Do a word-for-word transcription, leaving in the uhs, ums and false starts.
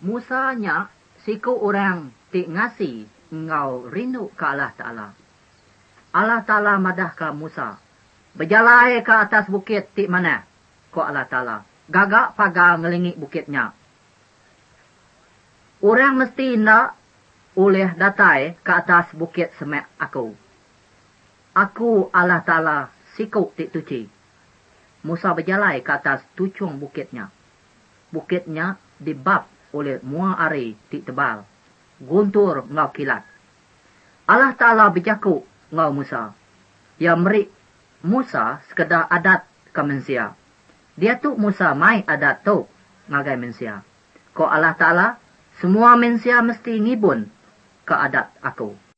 Musa nya siku orang ti ngasi ngau rindu ke Allah Ta'ala. Allah Ta'ala madah ke Musa. Berjalai ke atas bukit ti mana? Ko Allah Ta'ala. Gagak pagar ngelingi bukitnya. Orang mesti nak oleh datai ke atas bukit semek aku. Aku Allah Ta'ala siku ti tuci. Musa berjalai ke atas tucung bukitnya. Bukitnya dibab oleh mua ari ti tebal. Guntur ngau kilat. Allah Ta'ala berjakuk ngau Musa. Ya merik Musa sekedar adat ke manusia. Dia tu Musa mai adat tu ngagai manusia. Ko Allah Ta'ala, semua manusia mesti ngibun ke adat aku.